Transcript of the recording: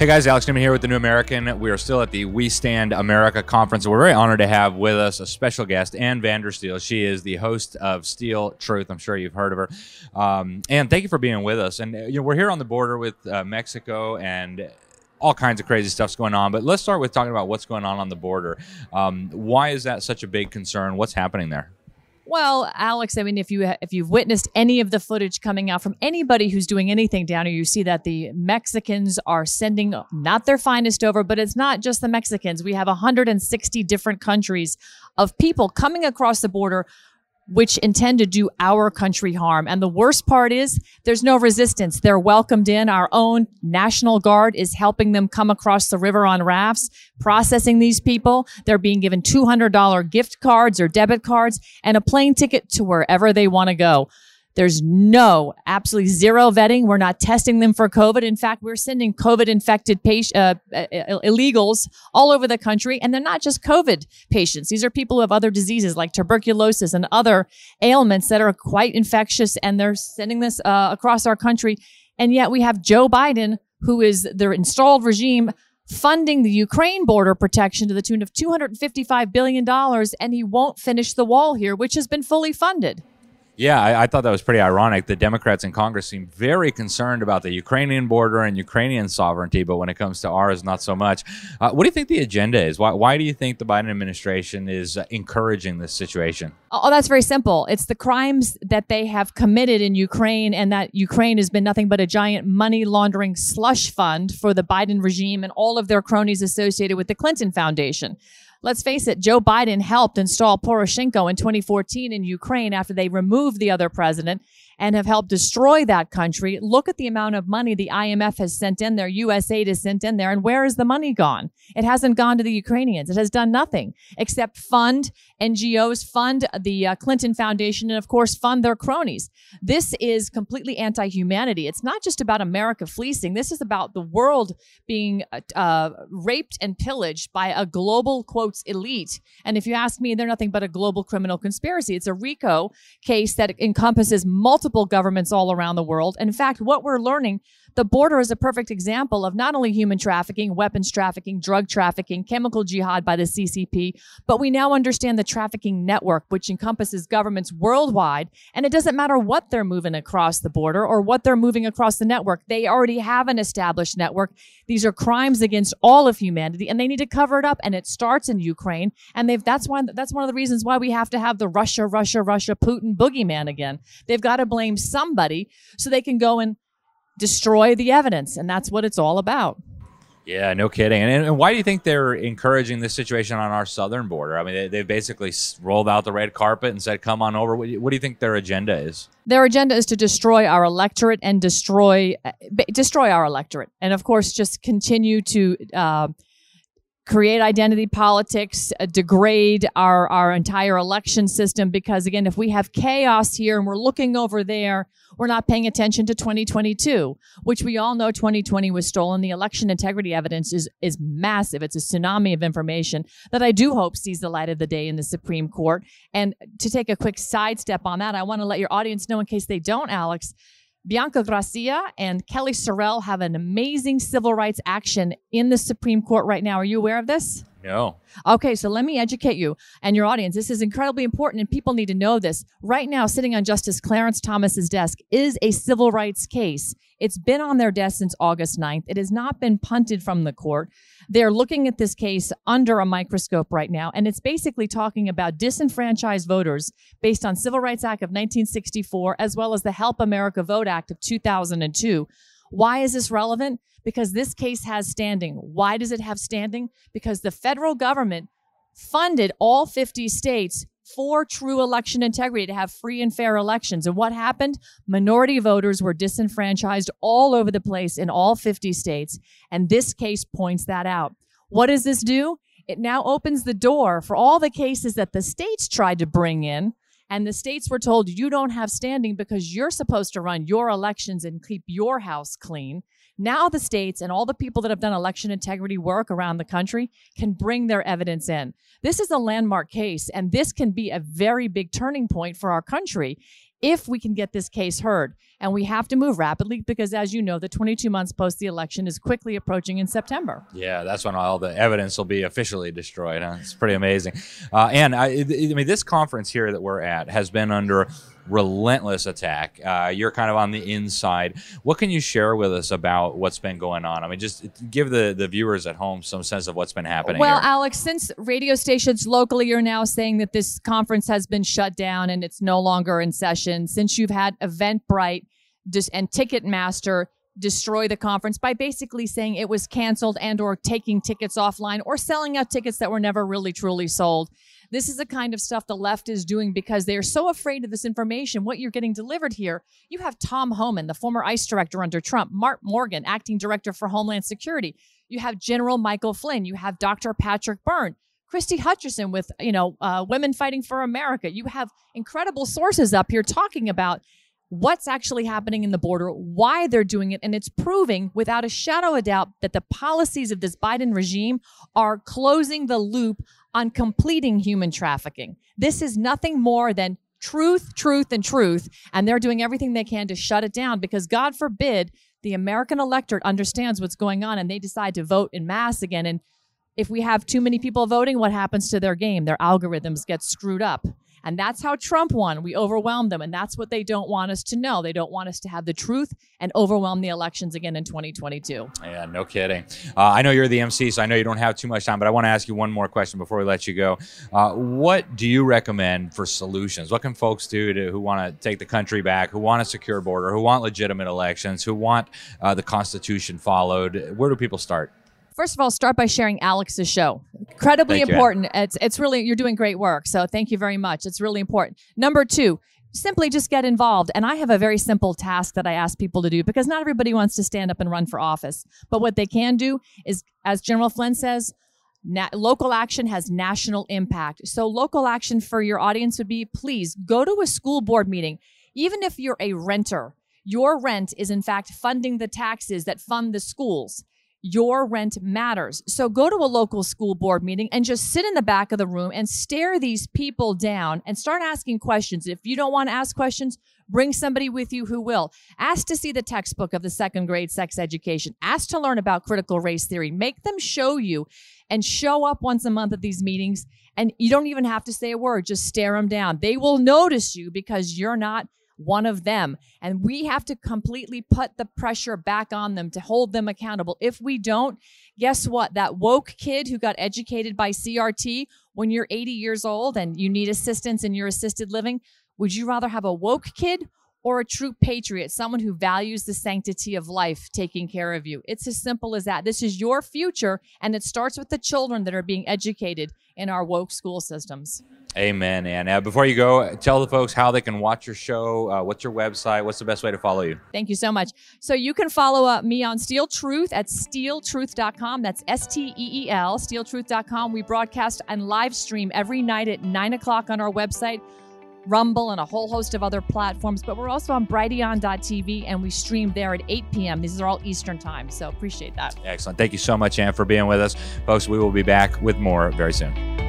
Hey guys, Alex Newman here with The New American. We are still at the We Stand America conference. We're very honored to have with us a special guest, Ann Vandersteel. She is the host of Steel Truth. I'm sure you've heard of her. Ann, thank you for being with us. And we're here on the border with Mexico, and all kinds of crazy stuff's going on. But let's start with talking about what's going on the border. Why is that such a big concern? What's happening there? Well, Alex, I mean, if you've witnessed any of the footage coming out from anybody who's doing anything down here, you see that the Mexicans are sending not their finest over, but it's not just the Mexicans. We have 160 different countries of people coming across the border which intend to do our country harm. And the worst part is there's no resistance. They're welcomed in. Our own National Guard is helping them come across the river on rafts, processing these people. They're being given $200 gift cards or debit cards and a plane ticket to wherever they want to go. There's absolutely zero vetting. We're not testing them for COVID. In fact, we're sending COVID-infected illegals all over the country. And they're not just COVID patients. These are people who have other diseases like tuberculosis and other ailments that are quite infectious. And they're sending this across our country. And yet we have Joe Biden, who is their installed regime, funding the Ukraine border protection to the tune of $255 billion. And he won't finish the wall here, which has been fully funded. Yeah, I thought that was pretty ironic. The Democrats in Congress seem very concerned about the Ukrainian border and Ukrainian sovereignty, but when it comes to ours, not so much. What do you think the agenda is? Why do you think the Biden administration is encouraging this situation? Oh, that's very simple. It's the crimes that they have committed in Ukraine, and that Ukraine has been nothing but a giant money laundering slush fund for the Biden regime and all of their cronies associated with the Clinton Foundation. Let's face it, Joe Biden helped install Poroshenko in 2014 in Ukraine after they removed the other president and have helped destroy that country. Look at the amount of money the IMF has sent in there, USAID has sent in there, and where has the money gone? It hasn't gone to the Ukrainians. It has done nothing except fund NGOs, fund the Clinton Foundation, and of course, fund their cronies. This is completely anti-humanity. It's not just about America fleecing. This is about the world being raped and pillaged by a global, quotes, elite. And if you ask me, they're nothing but a global criminal conspiracy. It's a RICO case that encompasses multiple governments all around the world. And in fact, what we're learning, the border is a perfect example of not only human trafficking, weapons trafficking, drug trafficking, chemical jihad by the CCP, but we now understand the trafficking network, which encompasses governments worldwide. And it doesn't matter what they're moving across the border or what they're moving across the network. They already have an established network. These are crimes against all of humanity, and they need to cover it up. And it starts in Ukraine. And that's one of the reasons why we have to have the Russia, Putin boogeyman again. They've got to blame somebody so they can go and destroy the evidence. And that's what it's all about. Yeah, no kidding. And why do you think they're encouraging this situation on our southern border? I mean, they basically rolled out the red carpet and said, come on over. What do you think their agenda is? Their agenda is to destroy our electorate and destroy our electorate. And of course, just continue to create identity politics, degrade our entire election system. Because again, if we have chaos here and we're looking over there, we're not paying attention to 2022, which we all know 2020 was stolen. The election integrity evidence is massive. It's a tsunami of information that I do hope sees the light of the day in the Supreme Court. And to take a quick sidestep on that, I want to let your audience know, in case they don't, Alex, Bianca Gracia and Kelly Sorrell have an amazing civil rights action in the Supreme Court right now. Are you aware of this? No. Okay, so let me educate you and your audience. This is incredibly important, and people need to know this. Right now, sitting on Justice Clarence Thomas's desk is a civil rights case. It's been on their desk since August 9th. It has not been punted from the court. They're looking at this case under a microscope right now, and it's basically talking about disenfranchised voters based on Civil Rights Act of 1964, as well as the Help America Vote Act of 2002. Why is this relevant? Because this case has standing. Why does it have standing? Because the federal government funded all 50 states for true election integrity, to have free and fair elections. And what happened? Minority voters were disenfranchised all over the place in all 50 states. And this case points that out. What does this do? It now opens the door for all the cases that the states tried to bring in. And the states were told, you don't have standing because you're supposed to run your elections and keep your house clean. Now the states and all the people that have done election integrity work around the country can bring their evidence in. This is a landmark case, and this can be a very big turning point for our country if we can get this case heard. And we have to move rapidly because, as you know, the 22 months post the election is quickly approaching in September. Yeah, that's when all the evidence will be officially destroyed. Huh? It's pretty amazing. And I mean, this conference here that we're at has been under relentless attack. You're kind of on the inside. What can you share with us about what's been going on? I mean, just give the viewers at home some sense of what's been happening. Well, here. Alex, since radio stations locally are now saying that this conference has been shut down and it's no longer in session, since you've had Eventbrite and Ticketmaster destroy the conference by basically saying it was canceled and or taking tickets offline or selling out tickets that were never really truly sold. This is the kind of stuff the left is doing because they are so afraid of this information. What you're getting delivered here, you have Tom Homan, the former ICE director under Trump, Mark Morgan, acting director for Homeland Security. You have General Michael Flynn. You have Dr. Patrick Byrne, Christy Hutcherson with, Women Fighting for America. You have incredible sources up here talking about what's actually happening in the border, why they're doing it, and it's proving without a shadow of doubt that the policies of this Biden regime are closing the loop on completing human trafficking. This is nothing more than truth, truth, and truth, and they're doing everything they can to shut it down because, God forbid, the American electorate understands what's going on and they decide to vote en masse again. And if we have too many people voting, what happens to their game? Their algorithms get screwed up. And that's how Trump won. We overwhelmed them. And that's what they don't want us to know. They don't want us to have the truth and overwhelm the elections again in 2022. Yeah, no kidding. I know you're the MC, so I know you don't have too much time, but I want to ask you one more question before we let you go. What do you recommend for solutions? What can folks do who want to take the country back, who want a secure border, who want legitimate elections, who want the Constitution followed? Where do people start? First of all, start by sharing Alex's show. Incredibly important. It's really, you're doing great work. So thank you very much. It's really important. Number 2, simply just get involved. And I have a very simple task that I ask people to do because not everybody wants to stand up and run for office. But what they can do is, as General Flynn says, local action has national impact. So local action for your audience would be, please go to a school board meeting. Even if you're a renter, your rent is in fact funding the taxes that fund the schools. Your rent matters. So go to a local school board meeting and just sit in the back of the room and stare these people down and start asking questions. If you don't want to ask questions, bring somebody with you who will. Ask to see the textbook of the 2nd grade sex education. Ask to learn about critical race theory. Make them show you and show up once a month at these meetings. And you don't even have to say a word. Just stare them down. They will notice you because you're not one of them. And we have to completely put the pressure back on them to hold them accountable. If we don't, guess what? That woke kid who got educated by CRT, when you're 80 years old and you need assistance in your assisted living, would you rather have a woke kid or a true patriot, someone who values the sanctity of life taking care of you? It's as simple as that. This is your future, and it starts with the children that are being educated in our woke school systems. Amen. And before you go, tell the folks how they can watch your show. What's your website? What's the best way to follow you? Thank you so much. So you can follow me on Steel Truth at steeltruth.com. That's STEEL, steeltruth.com. We broadcast and live stream every night at 9 o'clock on our website, Rumble, and a whole host of other platforms. But we're also on Brighteon.tv, and we stream there at 8 p.m. These are all Eastern time, so appreciate that. Excellent. Thank you so much, Ann, for being with us. Folks, we will be back with more very soon.